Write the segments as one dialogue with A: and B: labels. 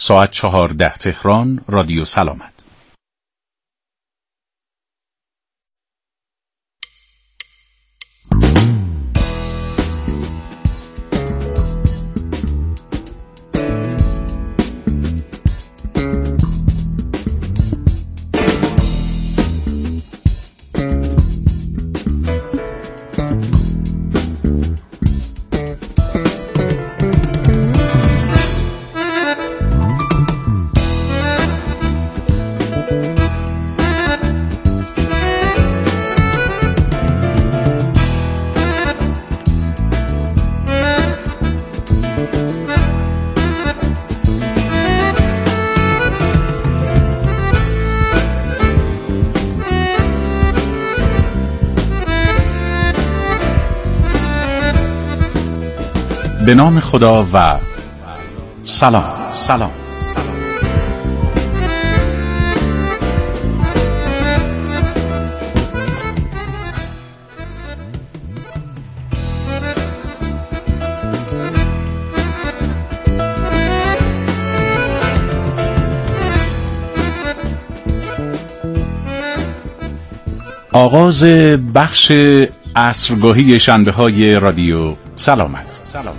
A: ساعت 14 تهران، رادیو سلامت. به نام خدا و سلام. آغاز بخش عصرگاهی شنبه های رادیو سلامت.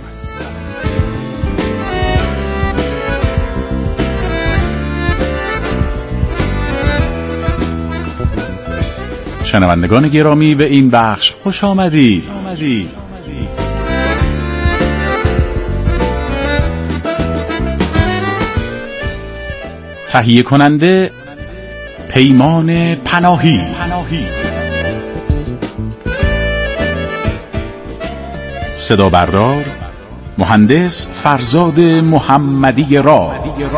A: شنوندگان گرامی، به این بخش خوش آمدید. تهیه کننده پیمان پناهی. صدا بردار مهندس فرزاد محمدی را.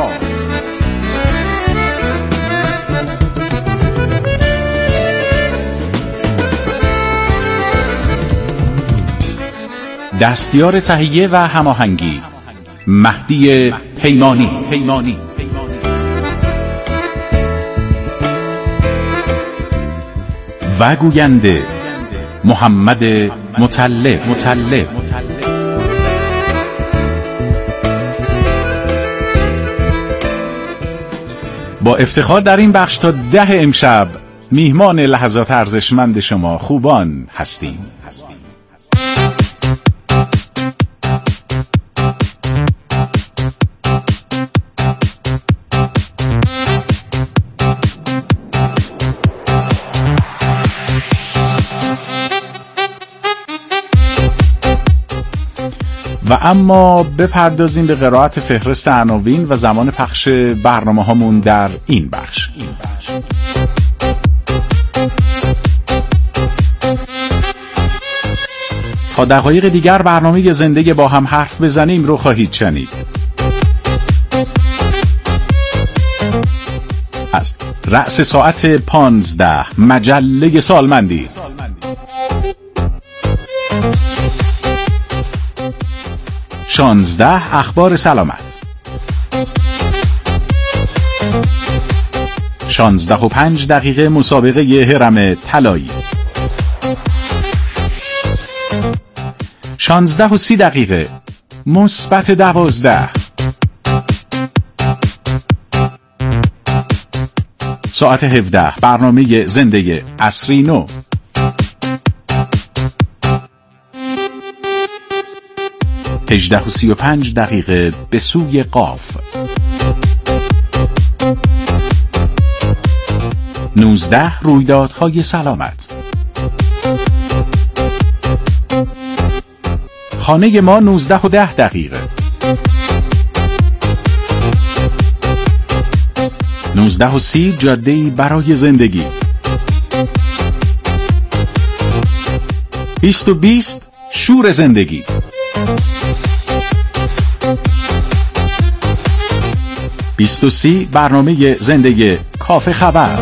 A: دستیار تهیه و هماهنگی مهدی پیمانی. و گوینده محمد مطلب. با افتخار در این بخش تا 10 امشب میهمان لحظات ارزشمند شما خوبان هستیم. و اما بپردازیم به قرائت فهرست عناوین و زمان پخش برنامه هامون در این بخش. تا دقایق دیگر برنامه زنده با هم حرف بزنیم رو خواهید شنید. از رأس ساعت 15 مجله سالمندی، 16 اخبار سلامت، 16:05 مسابقه هرم طلایی، 16:30 مثبت 12، ساعت 17 برنامه زنده عصری نو، 18:35 به سوی قاف، 19 رویدادهای سلامت. خانه ما 19:10، 19:30 جاده‌ای برای زندگی، 20:20 شور زندگی، 20:30 برنامه زنده کافه خبر،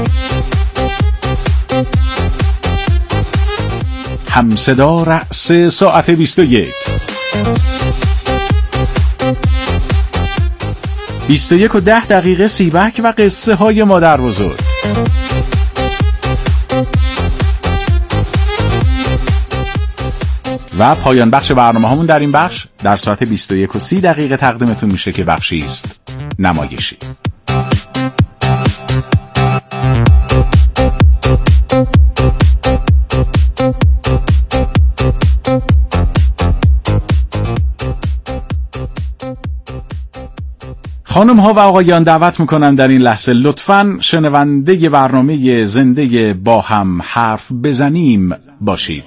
A: همصدا رأس ساعت 21، 21:10 سیبک و قصه های مادر بزرگ، و پایان بخش برنامه همون در این بخش در ساعت 21:30 تقدیمتون میشه که بخشی است نمایشی. خانم ها و آقایان، دعوت میکنم در این لحظه لطفاً شنونده برنامه زنده با هم حرف بزنیم باشید.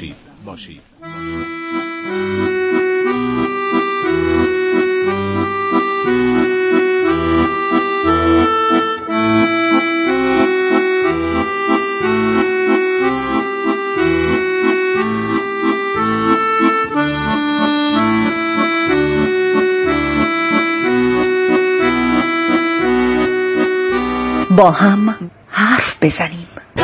B: با هم حرف بزنیم.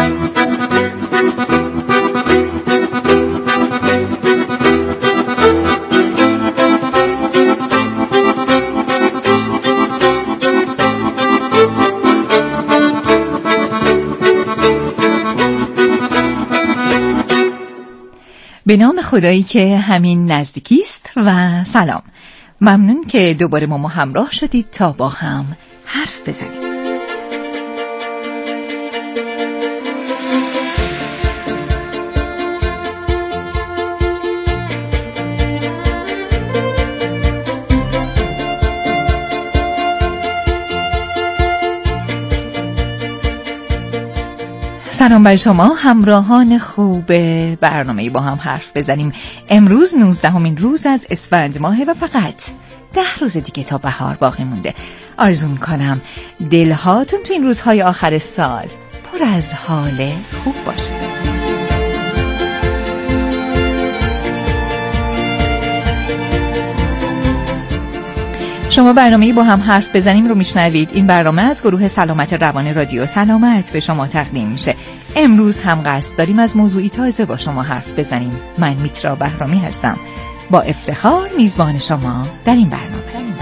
C: به نام خدایی که همین نزدیکی است و سلام. ممنون که دوباره ما همراه شدید تا با هم حرف بزنیم. سلام بر شما همراهان خوب برنامه با هم حرف بزنیم. امروز 19مین روز از اسفند ماه و فقط 10 روز دیگه تا بهار باقی مونده. آرزو میکنم دلهاتون تو این روزهای آخر سال پر از حال خوب باشه. شما برنامه با هم حرف بزنیم رو میشنوید. این برنامه از گروه سلامت روان رادیو سلامت به شما تقدیم میشه. امروز هم قصد داریم از موضوعی تازه با شما حرف بزنیم. من میترا بهرامی هستم، با افتخار میزبان شما در این برنامه.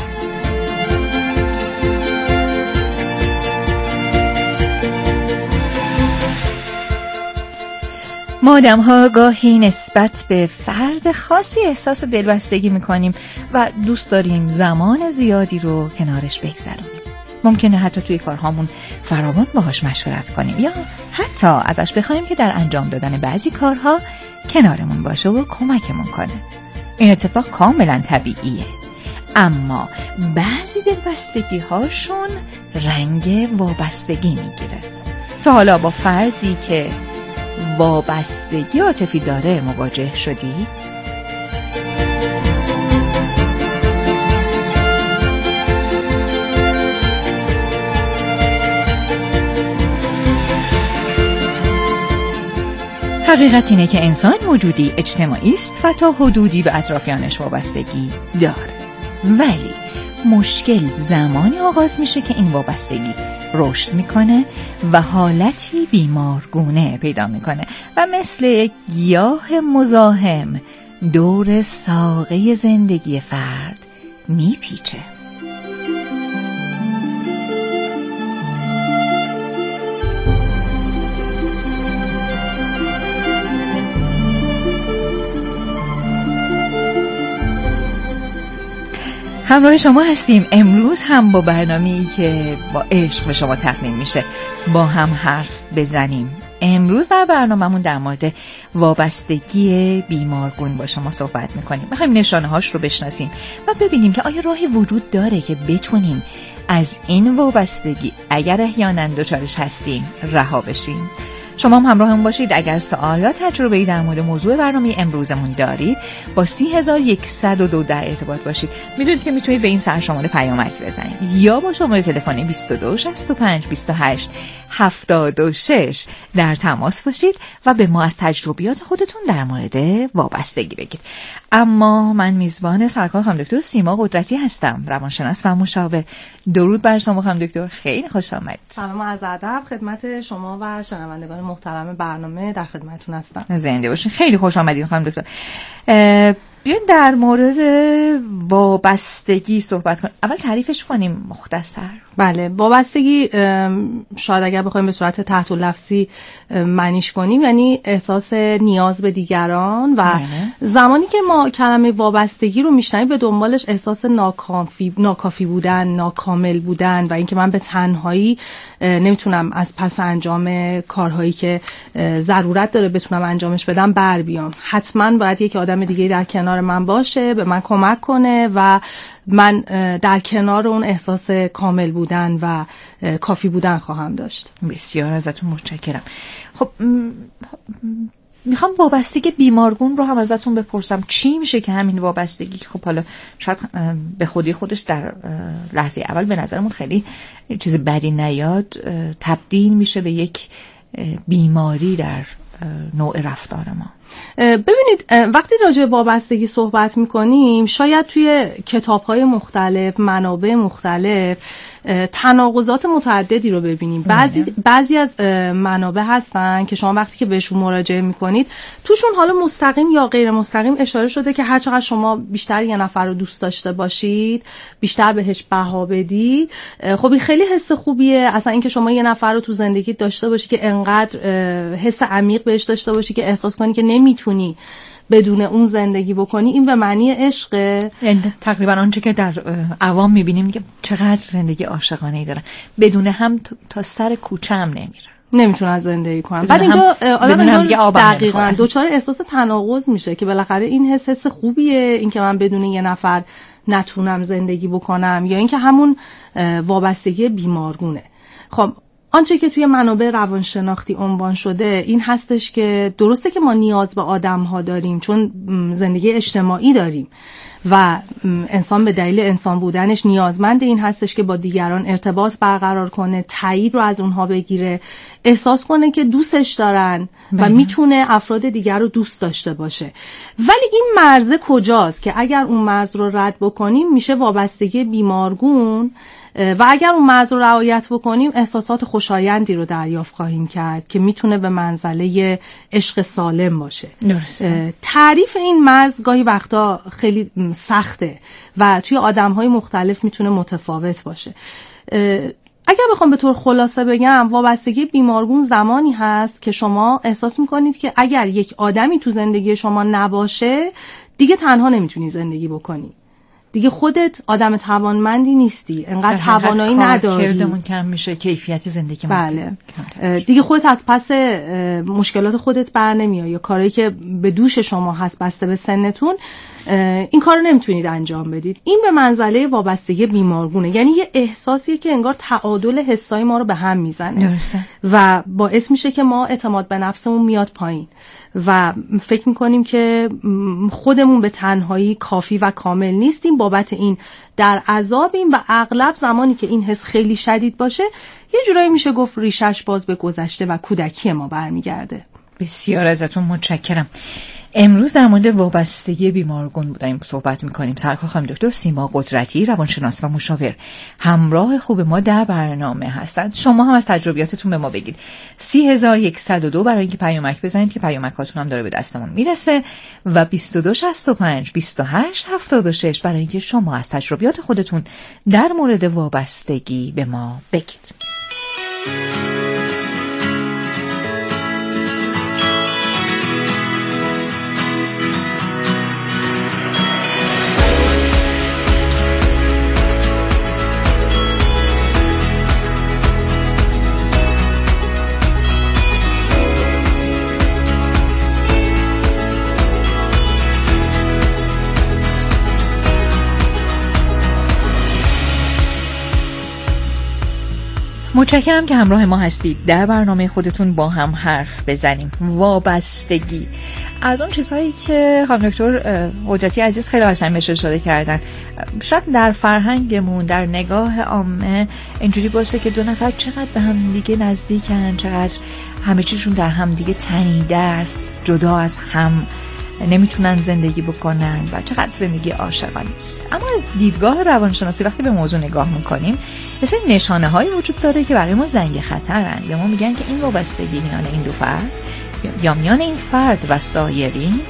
C: ما آدم‌ها گاهی نسبت به فرد خاصی احساس دلبستگی می‌کنیم و دوست داریم زمان زیادی رو کنارش بگذرونیم. ممکنه حتی توی کارهامون فراوان باهاش مشورت کنیم یا حتی ازش بخوایم که در انجام دادن بعضی کارها کنارمون باشه و کمکمون کنه. این اتفاق کاملا طبیعیه. اما بعضی دلبستگی‌هاشون رنگ وابستگی می‌گیره. تا حالا با فردی که وابستگی عاطفی داره مواجه شدید؟ حقیقت اینه که انسان موجودی اجتماعی است و تا حدودی به اطرافیانش وابستگی داره. ولی مشکل زمانی آغاز میشه که این وابستگی رشد میکنه و حالتی بیمارگونه پیدا میکنه و مثل یک گیاه مزاحم دور ساقه زندگی فرد میپیچه. همراه شما هستیم امروز هم با برنامه‌ای که با عشق به شما تقدیم میشه. با هم حرف بزنیم. امروز در برنامه‌مون در مورد وابستگی بیمارگون با شما صحبت میکنیم. میخوایم نشانه‌هاش رو بشناسیم و ببینیم که آیا راهی وجود داره که بتونیم از این وابستگی اگر احیانا دچارش هستیم رها بشیم. شما هم همراهمون باشید. اگر سوال یا تجربه‌ای در مورد موضوع برنامه امروزمون دارید با 30102 در ارتباط باشید. میدونید که میتونید به این سرشماره پیامک بزنید یا با شماره تلفن 22 65 28 76 در تماس باشید و به ما از تجربیات خودتون در مورد وابستگی بگید. اما من میزبان سرکار خانم دکتر سیما قدرتی هستم، روانشناس و مشاور. درود بر شما خانم دکتر، خیلی خوش آمدید.
D: سلام و عرض ادب خدمت شما و شنوندگان محترم برنامه، در خدمتتون هستم.
C: زنده باشین. خیلی خوش آمدید خانم دکتر. بیاین در مورد وابستگی صحبت کنیم. اول تعریفش کنیم مختصر.
D: بله، وابستگی شاید اگر بخوایم به صورت تحت لفظی معنیش کنیم یعنی احساس نیاز به دیگران و زمانی که ما کلمه وابستگی رو میشنویم به دنبالش احساس ناکافی بودن، ناکامل بودن و اینکه من به تنهایی نمیتونم از پس انجام کارهایی که ضرورت داره بتونم انجامش بدم بر بیام. حتما باید یک آدم دیگه در کنار من باشه، به من کمک کنه و من در کنار اون احساس کامل بودن و کافی بودن خواهم داشت.
C: بسیار ازتون متشکرم. خب میخوام وابستگی بیمارگون رو هم ازتون بپرسم. چی میشه که همین وابستگی که خب حالا شاید به خودی خودش در لحظه اول به نظرمون خیلی چیز بدی نیاد، تبدیل میشه به یک بیماری در نوع رفتار ما؟
D: ببینید، وقتی راجع به وابستگی صحبت میکنیم شاید توی کتاب‌های مختلف، منابع مختلف تناقضات متعددی رو ببینیم. بعضی از منابع هستن که شما وقتی که بهشون مراجعه میکنید توشون حالا مستقیم یا غیر مستقیم اشاره شده که هر چقدر شما بیشتر یه نفر رو دوست داشته باشید، بیشتر بهش بها بدید، خب این خیلی حس خوبیه. اصلا اینکه شما یه نفر رو تو زندگی داشته باشی که انقدر حس عمیق بهش داشته باشی که احساس کنی که نمیتونی بدون اون زندگی بکنی، این به معنی عشقه.
C: یعنی تقریبا آنچه که در عوام میبینیم که چقدر زندگی عاشقانه‌ای دارن، بدون هم تا سر کوچه هم
D: نمیتونن زندگی کنن. بعد اینجا آدم دقیقاً دوچار احساس تناقض میشه که بالاخره این حس خوبیه، این که من بدون یه نفر نتونم زندگی بکنم، یا اینکه همون وابستگی بیمارگونه. خب آنچه که توی منابع روانشناختی عنوان شده این هستش که درسته که ما نیاز به آدم‌ها داریم چون زندگی اجتماعی داریم و انسان به دلیل انسان بودنش نیازمند این هستش که با دیگران ارتباط برقرار کنه، تایید رو از اونها بگیره، احساس کنه که دوستش دارن و میتونه افراد دیگر رو دوست داشته باشه. ولی این مرز کجاست که اگر اون مرز رو رد بکنیم میشه وابستگی بیمارگون و اگر اون مرز رو رعایت بکنیم احساسات خوشایندی رو دریافت خواهیم کرد که میتونه به منزله عشق سالم باشه. تعریف این مرز گاهی وقتا خیلی سخته و توی آدم‌های مختلف میتونه متفاوت باشه. اگر بخوام به طور خلاصه بگم، وابستگی بیمارگون زمانی هست که شما احساس میکنید که اگر یک آدمی تو زندگی شما نباشه دیگه تنها نمیتونی زندگی بکنی، دیگه خودت آدم توانمندی نیستی، انقدر توانایی نداری،
C: کردمون کم میشه، کیفیت زندگی
D: بله. دیگه خودت از پس مشکلات خودت بر نمیای یا کارهایی که به دوش شما هست بسته به سنتون این کارو نمیتونید انجام بدید. این به منزله وابستگی بیمارگونه، یعنی یه احساسیه که انگار تعادل حسای ما رو به هم میزنه و باعث میشه که ما اعتماد به نفسمون میاد پایین و فکر میکنیم که خودمون به تنهایی کافی و کامل نیستیم، بابت این در عذابیم و اغلب زمانی که این حس خیلی شدید باشه یه جورایی میشه گفت ریشش باز به گذشته و کودکی ما برمیگرده.
C: بسیار ازتون متشکرم. امروز در مورد وابستگی بیمارگون بودیم صحبت میکنیم. سرکار خانم دکتر سیما قدرتی، روانشناس و مشاور، همراه خوب ما در برنامه هستند. شما هم از تجربیاتتون به ما بگید. 30102 برای اینکه پیامک بزنید که پیامکاتون هم داره به دستمون میرسه و 2265 28 76 برای اینکه شما از تجربیات خودتون در مورد وابستگی به ما بگید. متشکرم که همراه ما هستید. در برنامه خودتون با هم حرف بزنیم. وابستگی از اون چیزهایی که خانم دکتر قدرتی عزیز خیلی قشنگ بهش اشاره کردن. شاید در فرهنگمون، در نگاه عامه اینجوری باشه که دو نفر چقدر به هم دیگه نزدیکن، چقدر همه چیشون در هم دیگه تنیده است، جدا از هم نمیتونن زندگی بکنن و چقدر زندگی عاشقانه است. اما از دیدگاه روانشناسی وقتی به موضوع نگاه میکنیم یه سری نشانه هایی وجود داره که برای ما زنگ خطرن. به ما میگن که این وابستگی میان این دو فرد یا میان این فرد و سایرین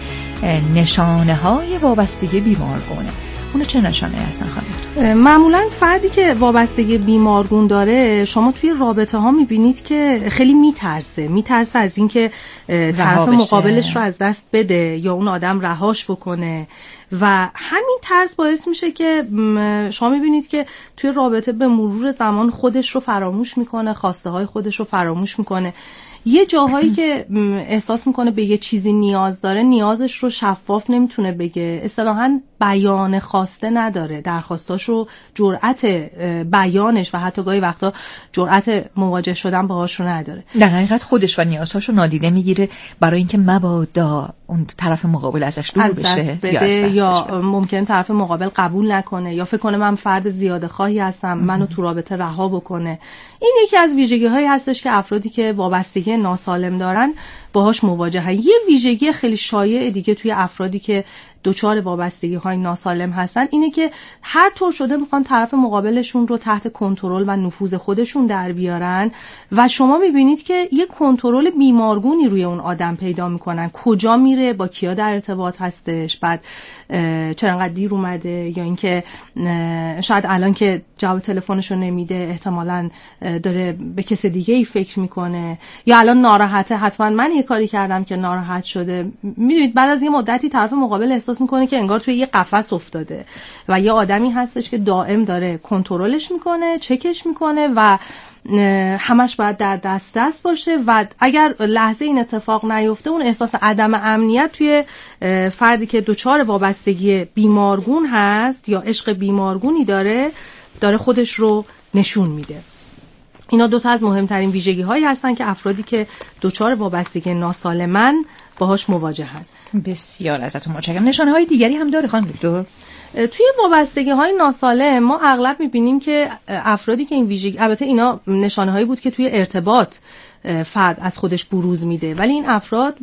C: نشانه های وابستگی بیمارگونه. اون چه نشانه هستن خانم؟
D: معمولا فردی که وابستگی بیمارگون داره، شما توی رابطه ها میبینید که خیلی میترسه از اینکه طرف مقابلش رو از دست بده یا اون آدم رهاش بکنه و همین ترس باعث میشه که شما میبینید که توی رابطه به مرور زمان خودش رو فراموش میکنه، خواسته های خودش رو فراموش میکنه. یه جاهایی که احساس میکنه به یه چیزی نیاز داره، نیازش رو شفاف نمیتونه بگه، اصطلاحاً بیان خواسته نداره، درخواستاش رو جرأت بیانش و حتی گاهی وقتا جرأت مواجه شدن باهاش رو نداره.
C: در حقیقت خودش و نیازهاش رو نادیده میگیره برای اینکه مبادا اون طرف مقابل ازش دور بشه
D: یا ممکن طرف مقابل قبول نکنه یا فکر کنه من فرد زیاده خواهی هستم، منو تو رابطه رها بکنه. این یکی از ویژگی‌هایی هستش که افرادی که وابستگی ناسالم دارن باهاش مواجهن. یه ویژگی خیلی شایع دیگه توی افرادی که دچار وابستگی‌های ناسالم هستن اینه که هر طور شده میخوان طرف مقابلشون رو تحت کنترل و نفوذ خودشون در بیارن و شما میبینید که یه کنترل بیمارگونی روی اون آدم پیدا میکنن. کجا میره، با کیا در ارتباط هستش، بعد چرا انقدر دیر اومده، یا اینکه شاید الان که جواب تلفنش رو نمیده احتمالاً داره به کس دیگه ای فکر میکنه، یا الان ناراحته حتما من یه کاری کردم که ناراحت شده. میدونید بعد از یه مدتی طرف مقابل احساس میکنه که انگار توی یه قفس افتاده و یه آدمی هستش که دائم داره کنترلش میکنه، چکش میکنه و همش باید در دسترس باشه و اگر لحظه این اتفاق نیفته اون احساس عدم امنیت توی فردی که دچار وابستگی بیمارگون هست یا عشق بیمارگونی داره خودش رو نشون میده. اینا دوتا از مهمترین ویژگی هایی هستن که افرادی که دچار وابستگی ناسالمن باهاش مواجهن.
C: بسیار ازتون متشکرم. نشانه های دیگری هم داره خانم دکتر؟
D: توی وابستگی های ناسالم ما اغلب میبینیم که افرادی که این ویژگی، البته اینا نشانه هایی بود که توی ارتباط فرد از خودش بروز میده، ولی این افراد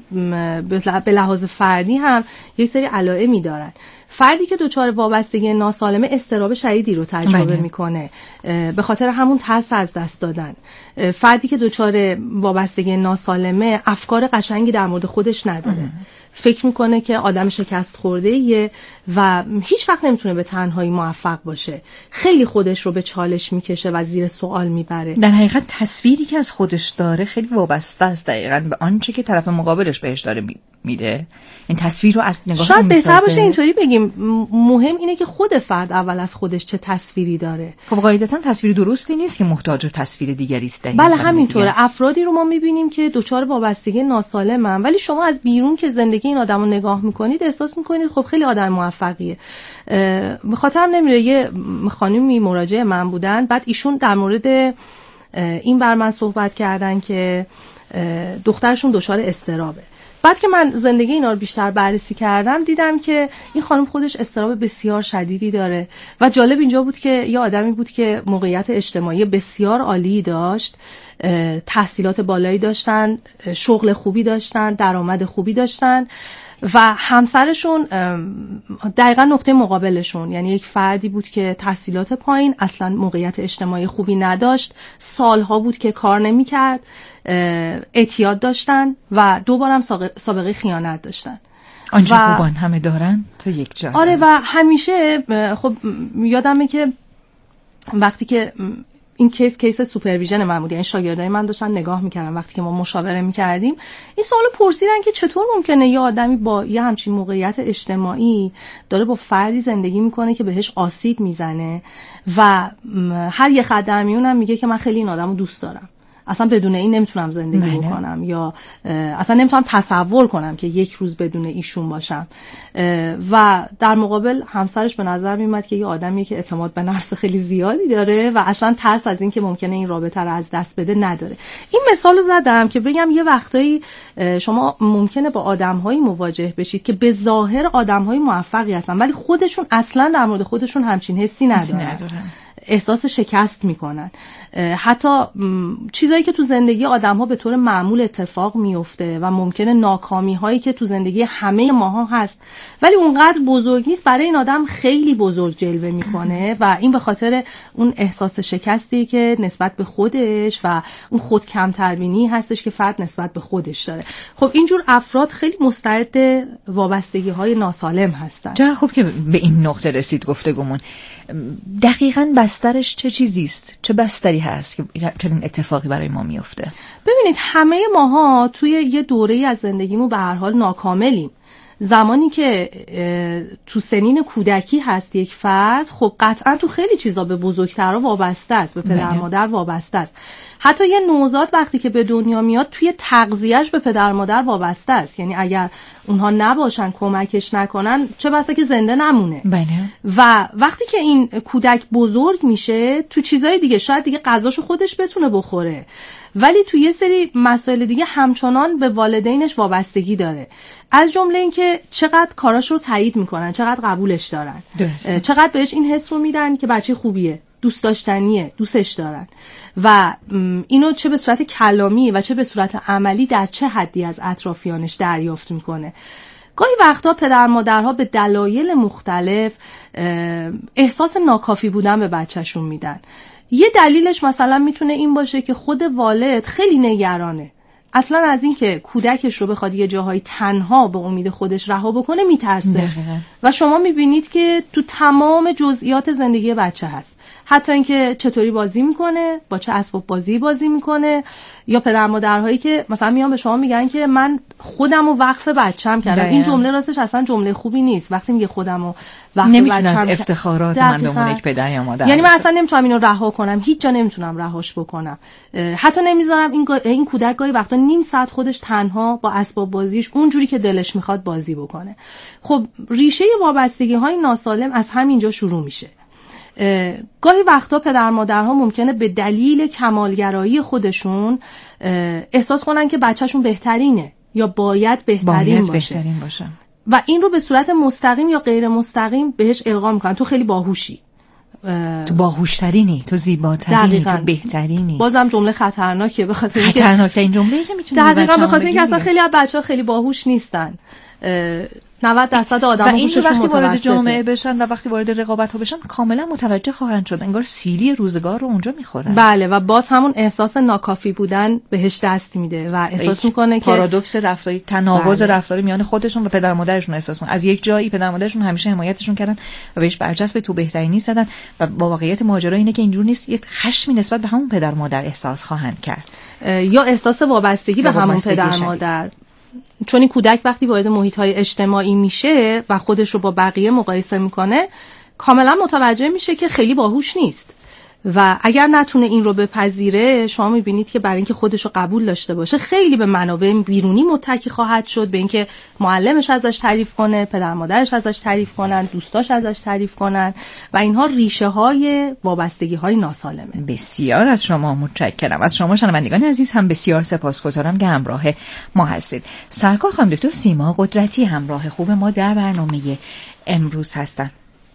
D: به لحاظ فردی هم یه سری علائمی دارن. فردی که دچار وابستگی ناسالمه اضطراب شدیدی رو تجربه میکنه به خاطر همون ترس از دست دادن. فردی که دچار وابستگی ناسالمه افکار قشنگی در مورد خودش نداره، فکر میکنه که آدم شکست خورده‌ایه و هیچ وقت نمیتونه به تنهایی موفق باشه، خیلی خودش رو به چالش میکشه و زیر سوال میبره.
C: در حقیقت تصویری که از خودش داره خیلی وابسته است دقیقاً به آنچه که طرف مقابلش بهش داره میده. این تصویر رو از نگاه
D: شاید بهتر باشه اینطوری بگیم، مهم اینه که خود فرد اول از خودش چه تصویری داره.
C: خب قاعدتاً تصویر درستی نیست که محتاج تصویر دیگری است.
D: بله همینطوره. افرادی رو ما میبینیم که دچار وابستگی ناسالمن، ولی شما از بیرون که زندگی این آدمو نگاه میکنید احساس میکنید خب خیلی آدم موفقیه. به خاطر نمیره یه خانمی مراجع من بودن، بعد ایشون در مورد این بر من صحبت کردن که دخترشون دچار اضطرابه. بعد که من زندگی اینا رو بیشتر بررسی کردم دیدم که این خانم خودش اضطراب بسیار شدیدی داره و جالب اینجا بود که یه آدمی بود که موقعیت اجتماعی بسیار عالی داشت، تحصیلات بالایی داشتن، شغل خوبی داشتن، درآمد خوبی داشتن و همسرشون دقیقا نقطه مقابلشون، یعنی یک فردی بود که تحصیلات پایین، اصلا موقعیت اجتماعی خوبی نداشت، سالها بود که کار نمی‌کرد، اعتیاد داشتن و 2 بار هم سابقه خیانت داشتن.
C: آنچه خوبان همه دارن تا یک جا.
D: آره و همیشه خب یادمه که وقتی که این کیس سوپرویژن من بود، یعنی شاگردای من داشتن نگاه میکردن وقتی که ما مشاوره میکردیم، این سوالو پرسیدن که چطور ممکنه یه آدمی با یه همچین موقعیت اجتماعی داره با فردی زندگی میکنه که بهش آسیب میزنه و هر یه خط در میونم میگه که من خیلی این آدمو دوست دارم، اصلا بدون این نمیتونم زندگی بکنم یا اصلا نمیتونم تصور کنم که یک روز بدون ایشون باشم. و در مقابل همسرش به نظر میومد که یه آدمیه که اعتماد به نفس خیلی زیادی داره و اصلا ترس از این که ممکنه این رابطه رو از دست بده نداره. این مثالو زدم که بگم یه وقتایی شما ممکنه با آدم‌هایی مواجه بشید که به ظاهر آدم‌های موفقی هستن ولی خودشون اصلا در مورد خودشون همچین حسی ندارن. احساس شکست میکنن. حتی چیزایی که تو زندگی آدم‌ها به طور معمول اتفاق میفته و ممکنه ناکامی هایی که تو زندگی همه ماها هست ولی اونقدر بزرگ نیست، برای این آدم خیلی بزرگ جلوه میکنه و این به خاطر اون احساس شکستی که نسبت به خودش و اون خود کمتربینی هستش که فرد نسبت به خودش داره. خب اینجور افراد خیلی مستعد وابستگی های ناسالم هستن.
C: چه خوب که به این نقطه رسید گفتگومون. دقیقاً بسترش چه چیزیست؟ چه بستری هست که چنین اتفاقی برای ما میفته؟
D: ببینید همه ماها توی یه دوره‌ای از زندگیمون به هر حال ناکاملیم. زمانی که تو سنین کودکی هست یک فرد، خب قطعا تو خیلی چیزا به بزرگترها وابسته است، به پدر مادر وابسته است. حتی یه نوزاد وقتی که به دنیا میاد توی تغذیه‌اش به پدر مادر وابسته است. یعنی اگر اونها نباشن، کمکش نکنن، چه بسا که زنده نمونه. و وقتی که این کودک بزرگ میشه تو چیزای دیگه شاید دیگه غذاشو خودش بتونه بخوره، ولی تو یه سری مسائل دیگه همچنان به والدینش وابستگی داره. از جمله این که چقدر کاراش رو تایید میکنن، چقدر قبولش دارن، چقدر بهش این حس رو میدن که بچه خوبیه، دوست داشتنیه، دوستش دارن و اینو چه به صورت کلامی و چه به صورت عملی در چه حدی از اطرافیانش دریافت میکنه. گاهی وقتا پدر مادرها به دلایل مختلف احساس ناکافی بودن به بچهشون میدن. یه دلیلش مثلا میتونه این باشه که خود والد خیلی نگرانه اصلا از این که کودکش رو بخواد یه جاهای تنها به امید خودش رها بکنه میترسه و شما میبینید که تو تمام جزئیات زندگی بچه هست، حتی اینکه چطوری بازی میکنه، با چه اسباب بازی بازی میکنه، یا پدر مادرهایی که مثلا میان به شما میگن که من خودمو وقف بچه‌م کردم. این جمله راستش اصلا جمله خوبی نیست. وقتی میگه خودمو وقف
C: نمیتونه از افتخارات من به عنوان یک پدر یا مادر،
D: یعنی من اصلا نمیتونم اینو رها کنم، هیچ جا نمیتونم رهاش بکنم، حتی نمیذارم این کودک گاهی وقتا نیم ساعت خودش تنها با اسباب بازیش اونجوری که دلش میخواد بازی بکنه. خب ریشه وابستگی‌های ناسالم از همینجا شروع میشه. گاهی وقتا پدر مادرها ممکنه به دلیل کمالگرایی خودشون احساس کنن که بچهشون بهترینه یا باید بهترین باشه و این رو به صورت مستقیم یا غیر مستقیم بهش القا میکنن. تو خیلی باهوشی،
C: تو باهوشترینی، تو زیباترینی، تو بهترینی.
D: بازم جمله خطرناکه، به خاطر اینکه
C: خطرناکترین جمله‌ای که میتونی
D: دقیقاً به خاطر اینکه اصلا خیلی از بچه‌ها خیلی باهوش نیستن. 90% آدم‌ها هوششون
C: وقتی وارد جامعه بشن و وقتی وارد رقابت‌ها بشن کاملا متوجه خواهند شد، انگار سیلی روزگار رو اونجا می‌خورن.
D: بله، و باز همون احساس ناکافی بودن بهش دست میده و احساس میکنه که
C: پارادوکس رفتاری، تناقض رفتاری میان خودشون و پدر مادرشون احساس میکنن. از یک جایی پدر مادرشون همیشه حمایتشون کردن و بهش برچسب تو بهترینی زدن و با واقعیت ماجرا اینه که اینجور نیست. یه خشمی نسبت به همون پدر مادر احساس خواهند کرد
D: یا احساس وابستگی به همون پدر مادر. چون این کودک وقتی وارد محیط‌های اجتماعی میشه و خودش رو با بقیه مقایسه میکنه کاملا متوجه میشه که خیلی باهوش نیست و اگر نتونه این رو بپذیره، شما میبینید که برای اینکه خودش رو قبول داشته باشه خیلی به منابع بیرونی متکی خواهد شد، به اینکه معلمش ازش تعریف کنه، پدر مادرش ازش تعریف کنن، دوستاش ازش تعریف کنن و اینها ریشه های وابستگی های ناسالمه.
C: بسیار از شما متشکرم. از شما شنوندگان عزیز هم بسیار سپاسگزارم که همراه ما هستید. سرکار خانم دکتر سیما قدرتی همراه خوب ما در برنامه امروز هستن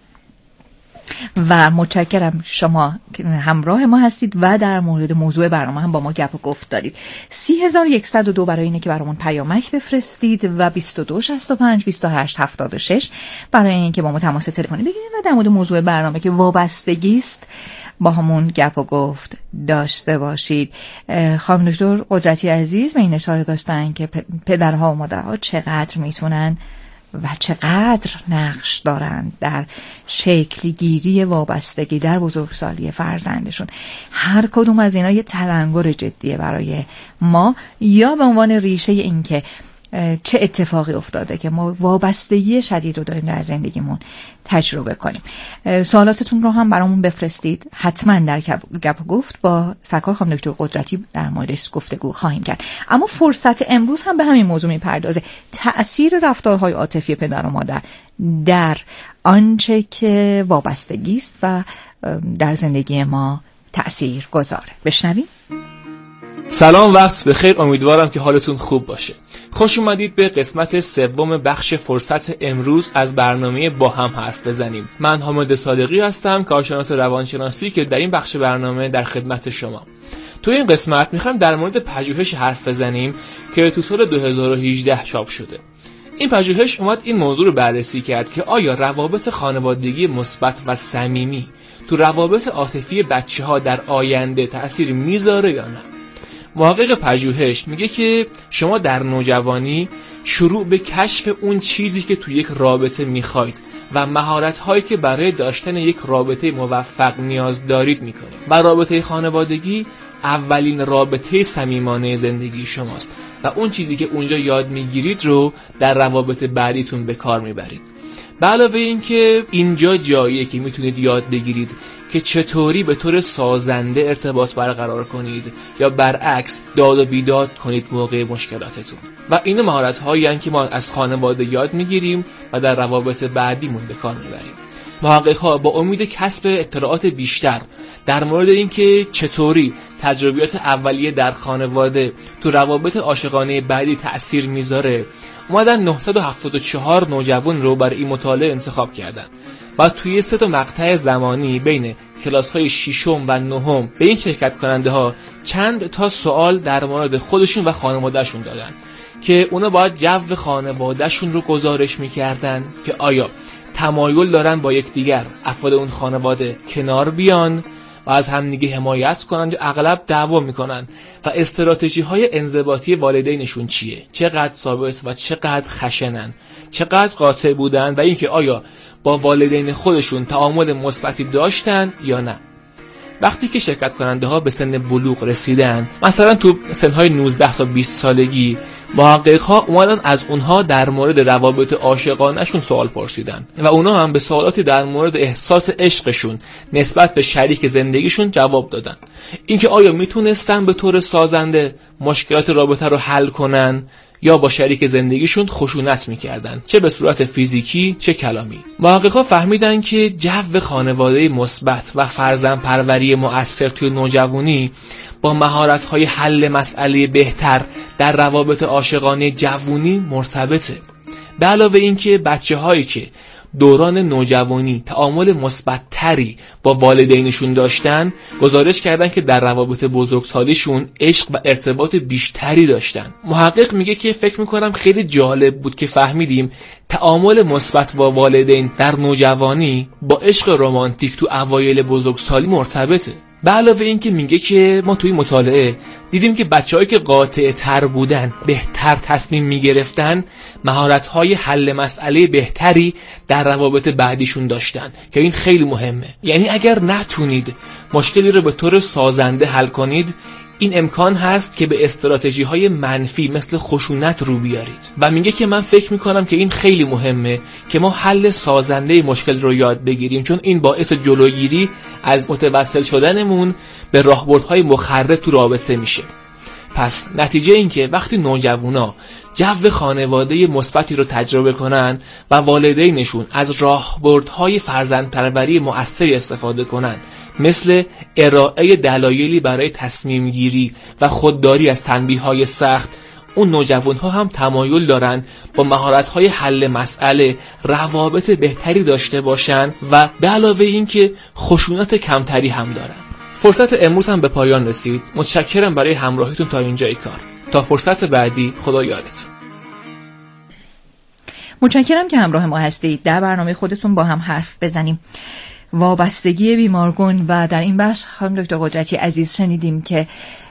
C: و متشکرم شما همراه ما هستید و در مورد موضوع برنامه هم با ما گپ و گفت دارید. 3102 برای اینه که برامون پیامک بفرستید و 2265 2876 برای اینکه با ما تماس تلفنی بگیرید و در مورد موضوع برنامه که وابستگی است با همون گپ و گفت داشته باشید. خانم دکتر قدرتی عزیز به این اشاره داشتن که پدرها و مادرها چقدر میتونن و چقدر نقش دارند در شکل گیری وابستگی در بزرگسالی فرزندشون. هر کدوم از اینا یه تلنگر جدیه برای ما، یا به عنوان ریشه این که چه اتفاقی افتاده که ما وابستگی شدید رو داریم در زندگیمون تجربه کنیم. سوالاتتون رو هم برامون بفرستید، حتما در گپ و گفت با سرکار خانم دکتر قدرتی در موردش گفتگو خواهیم کرد. اما فرصت امروز هم به همین موضوع میپردازه، تأثیر رفتارهای عاطفی پدر و مادر در آنچه که وابستگی است و در زندگی ما تأثیر گذاره. بشنویم.
E: سلام، وقت بخیر، امیدوارم که حالتون خوب باشه. خوش اومدید به قسمت سوم بخش فرصت امروز از برنامه با هم حرف بزنیم. من حامد صادقی هستم، کارشناس روانشناسی که در این بخش برنامه در خدمت شما. تو این قسمت میخوایم در مورد پژوهش حرف بزنیم که تو سال 2018 چاپ شده. این پژوهش اومد این موضوع رو بررسی کرد که آیا روابط خانوادگی مثبت و صمیمی تو روابط عاطفی بچه‌ها در آینده تأثیر میذاره یا نه. محقق پژوهش میگه که شما در نوجوانی شروع به کشف اون چیزی که تو یک رابطه میخواید و مهارت‌هایی که برای داشتن یک رابطه موفق نیاز دارید میکنید و رابطه خانوادگی اولین رابطه صمیمانه زندگی شماست و اون چیزی که اونجا یاد میگیرید رو در روابط بعدیتون به کار میبرید. به علاوه این که اینجا جاییه که میتونید یاد بگیرید که چطوری به طور سازنده ارتباط برقرار کنید یا برعکس داد و بیداد کنید موقع مشکلاتتون. و این مهارت‌هایی هستند که ما از خانواده یاد میگیریم و در روابط بعدیمون به کار میبریم. محقق‌ها با امید کسب اطلاعات بیشتر در مورد اینکه چطوری تجربیات اولیه در خانواده تو روابط عاشقانه بعدی تأثیر میذاره، اومدن 974 نوجوان رو برای این مطالعه انتخاب کردن و توی 3 مقطع زمانی بین کلاس‌های 6 و 9 به این شرکت کننده ها چند تا سوال در مورد خودشون و خانوادهشون دادن که اونا باید جو خانوادهشون رو گزارش میکردن که آیا تمایل دارن با یکدیگر افراد اون خانواده کنار بیان و از همدیگه حمایت کنن یا اغلب دعوا میکنن و استراتژی‌های انضباطی والدینشون چیه، چقدر ثابت و چقدر خشنن، چقدر قاطع بودن و اینکه آیا با والدین خودشون تعامل مثبتی داشتن یا نه. وقتی که شرکت کننده ها به سن بلوغ رسیدن، مثلا تو سنهای 19 تا 20 سالگی، محقق ها اومدن از اونها در مورد روابط عاشقانه‌شون سوال پرسیدن و اونها هم به سوالاتی در مورد احساس عشقشون نسبت به شریک زندگیشون جواب دادن. اینکه آیا میتونستن به طور سازنده مشکلات رابطه رو حل کنن یا با شریک زندگیشون خشونت میکردن، چه به صورت فیزیکی چه کلامی. محققا فهمیدن که جو خانواده مثبت و فرزندپروری مؤثر توی نوجوانی با مهارت‌های حل مسئله بهتر در روابط عاشقانه جوونی مرتبطه. به علاوه این که بچه‌هایی که دوران نوجوانی تعامل مثبت‌تری با والدینشون داشتن، گزارش کردن که در روابط بزرگسالیشون عشق و ارتباط بیشتری داشتن. محقق میگه که فکر میکنم خیلی جالب بود که فهمیدیم تعامل مثبت با والدین در نوجوانی با عشق رمانتیک تو اوایل بزرگسالی مرتبطه. به علاوه این که میگه که ما توی مطالعه دیدیم که بچه‌هایی که قاطع تر بودن بهتر تصمیم میگرفتن، مهارت‌های حل مسئله بهتری در روابط بعدیشون داشتن که این خیلی مهمه. یعنی اگر نتونید مشکلی رو به طور سازنده حل کنید، این امکان هست که به استراتژی‌های منفی مثل خشونت رو بیارید. و میگه که من فکر میکنم که این خیلی مهمه که ما حل سازنده مشکل رو یاد بگیریم، چون این باعث جلوگیری از متوسل شدنمون به راهبردهای مخرب تو رابطه میشه. پس نتیجه این که وقتی نوجوانا جو خانواده مثبتی رو تجربه کنن و والدینشون از راهبردهای فرزندپروری مؤثری استفاده کنن، مثل ارائه دلایلی برای تصمیم گیری و خودداری از تنبیه‌های سخت، اون نوجوان‌ها هم تمایل دارن با مهارت‌های حل مسئله روابط بهتری داشته باشن و به علاوه این که خشونت کمتری هم دارن. فرصت امروز هم به پایان رسید. متشکرم برای همراهیتون تا اینجای کار. تا فرصت بعدی، خدا یارتون.
C: متشکرم که همراه ما هستید. در برنامه خودتون با هم حرف بزنیم. وابستگی بیمارگون و در این بخش خانم دکتر قدرتی عزیز شنیدیم که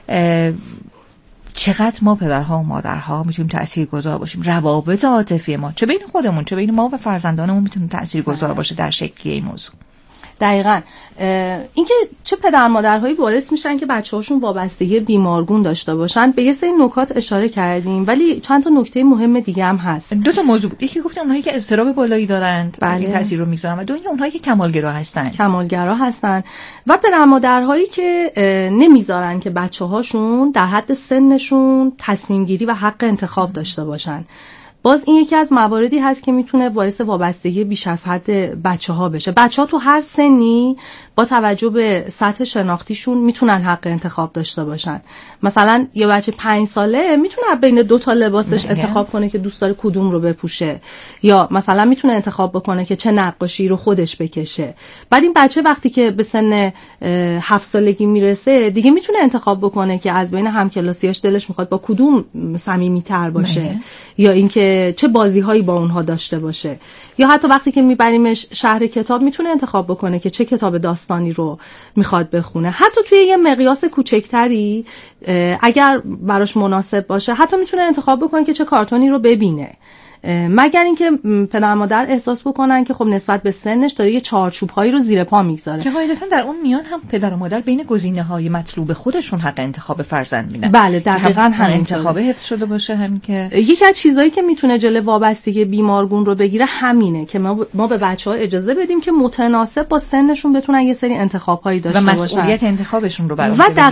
C: چقدر ما پدرها و مادرها میتونیم تاثیرگذار باشیم. روابط عاطفی ما چه بین خودمون چه بین ما و فرزندانمون میتونه تاثیرگذار باشه در شکلی این موضوع.
D: دقیقاً اینکه چه پدر مادرهایی باعث میشن که بچه‌هاشون وابستگی بیمارگون داشته باشن، به یه سری نکات اشاره کردیم، ولی چند تا نکته مهم دیگه هم هست.
C: 2 موضوع بود. یکی گفتم اونایی که اضطراب بالایی دارند این تاثیر رو میذارن، و دومی اونایی که کمالگرا هستن و پدر مادرهایی که نمیذارن که بچه‌هاشون در حد سنشون تصمیم گیری و حق انتخاب داشته باشن.
D: باز این یکی از مواردی هست که میتونه باعث وابستگی بیش از حد بچه‌ها بشه. بچه‌ها تو هر سنی با توجه به سطح شناختیشون میتونن حق انتخاب داشته باشن. مثلا یه بچه 5 ساله میتونه بین 2 تا لباسش انتخاب کنه که دوست داره کدوم رو بپوشه، یا مثلا میتونه انتخاب بکنه که چه نقاشی رو خودش بکشه. بعد این بچه وقتی که به سن 7 سالگی میرسه دیگه میتونه انتخاب بکنه که از بین همکلاسیاش دلش میخواد با کدوم صمیمیت‌تر باشه، یا اینکه چه بازی‌هایی با اونها داشته باشه. یا حتی وقتی که میبریمش شهر کتاب میتونه انتخاب بکنه که چه کتاب داستانی رو میخواد بخونه. حتی توی یه مقیاس کوچکتری اگر براش مناسب باشه حتی میتونه انتخاب بکنه که چه کارتونی رو ببینه، مگر اینکه پدر مادر احساس بکنن که خب نسبت به سنش داره یه چارچوب‌هایی رو زیر پا میگذاره.
C: که قاعدتاً در اون میان هم پدر و مادر بین گزینه‌های مطلوب خودشون حق انتخاب فرزند میدن.
D: بله دقیقاً هم
C: انتخاب حفظ شده باشه. همین که
D: یکی از چیزایی که میتونه جلوی وابستگی بیمارگون رو بگیره همینه که ما به بچه‌ها اجازه بدیم که متناسب با سنشون بتونن یه سری انتخاب‌هایی داشته باشن
C: و مسئولیت انتخابشون رو براشون
D: و